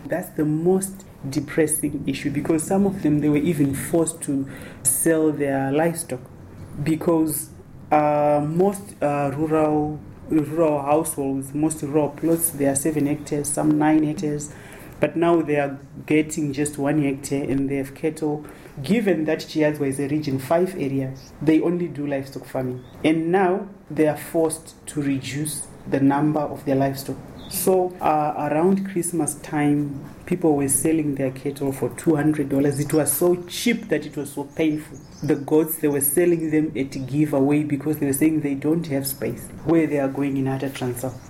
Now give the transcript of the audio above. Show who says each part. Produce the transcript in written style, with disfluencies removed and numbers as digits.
Speaker 1: That's the most depressing issue, because some of them, they were even forced to sell their livestock, because most rural households, most rural plots, they are 7 hectares, some 9 hectares, but now they are getting just 1 hectare and they have cattle. Given that Chiadzwa is a region 5 areas, they only do livestock farming, and now they are forced to reduce the number of their livestock. So around Christmas time, people were selling their cattle for $200. It was so cheap that it was so painful. The goats, they were selling them at giveaway because they were saying they don't have space where they are going in Ata Transal.